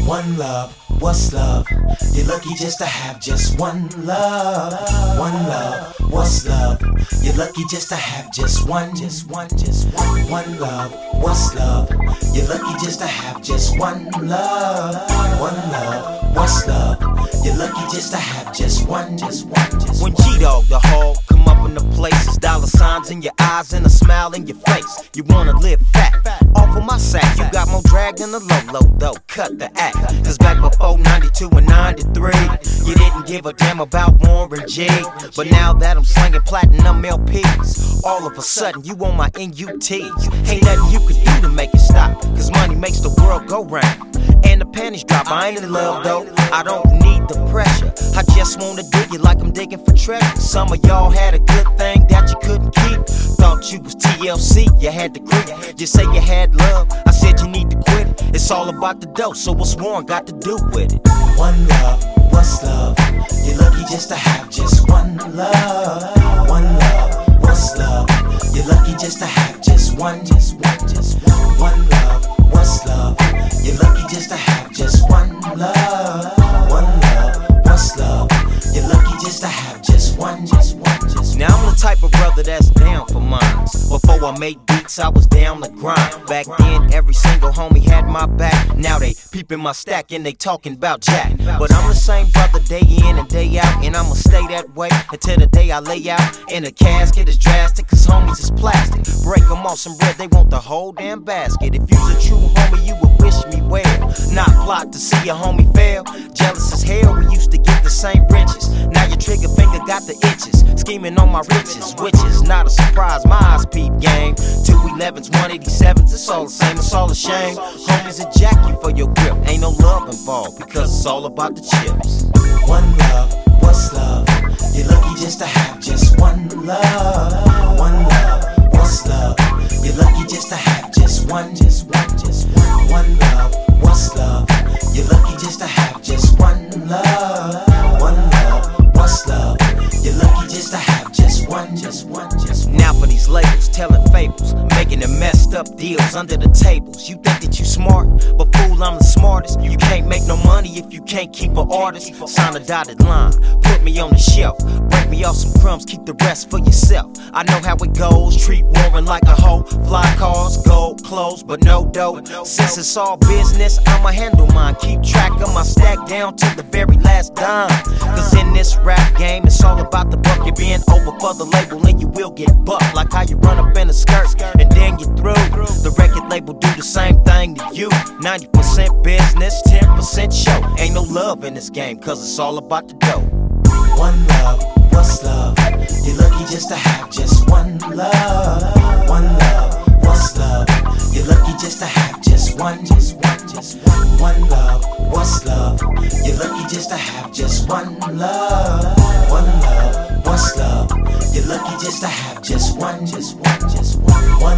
One love, what's love? You're lucky just to have just one love. One love, what's love? You're lucky just to have just one. One love, what's love? You're lucky just to have just one love. One love, what's love? You're lucky just to have just one. When G-Dog the hog come up in the places, dollar signs in your eyes and a smile in your face. You wanna live fat, off of my sack. You got more drag than the low though. Cut the act, cause back before 92 and 93, you didn't give a damn about Warren G. But now that I'm slinging platinum LPs, all of a sudden you on my NUTs. Ain't nothing you can do to make it stop, cause money makes the world go round. And the panties drop, I ain't in love though, I don't need the pressure. I just wanna dig it like I'm digging for treasure. Some of y'all had a good thing that you couldn't keep. Thought you was TLC, you had to creep. Just say you had love, I said you need to quit it. It's all about the dough, so what's Warren got to do with it? One love, what's love? You're lucky just to have just one love. One love, what's love? You're lucky just to have just one. One love, what's love? You're lucky just to have just one love. One love, what's love? You're lucky just to have just one. Now I'm the type of brother that's down for mine. Before I made beats, I was down the grind. Back then, every single homie had my back. Now they peeping my stack and they talking about Jack. But I'm the same brother day in and day out, and I'ma stay that way until the day I lay out in a casket. Is drastic, cause homies is plastic. Break them off some bread, they want the whole damn basket. If you's a true homie, you would wish me well, not plot to see a homie fail. Jealous as hell, we used to get the same riches. Now your trigger finger got the itches, scheming on my riches, which is not a surprise. My eyes peep game, 211s, 187s, it's all the same, it's all a shame. Homies will jack you for your grip, ain't no love involved, because it's all about the chips. One love, what's love? You're lucky just to have just one love. One love, what's love? You're lucky just to have just one. One love, what's love? You're lucky just to have just one love. One love, what's love? You're lucky just to have just one. Now for these labels, telling fables, making the messed up deals under the tables. You think that you smart, but fool, I'm the smartest. You can't make no money if you can't keep an artist. Sign a dotted line, put me on the shelf. Break me off some crumbs, keep the rest for yourself. I know how it goes, treat Warren like a hoe. Fly cars, gold clothes, but no dough. Since it's all business, I'ma handle mine. Keep track of my stack down to the very last dime. Cause in this rap game, it's all about the buck. You're being over for the label and you will get bucked. Like how you run up in a skirt and then you through. The record label do the same thing to you. 90% business, 10% show. Ain't no love in this game, cause it's all about the dough. One love, what's love? You're lucky just to have just one love. One love, what's love? You're lucky just to have just one. One love, what's love? You're lucky just to have just one love. One love, what's love? You're lucky just to have just one.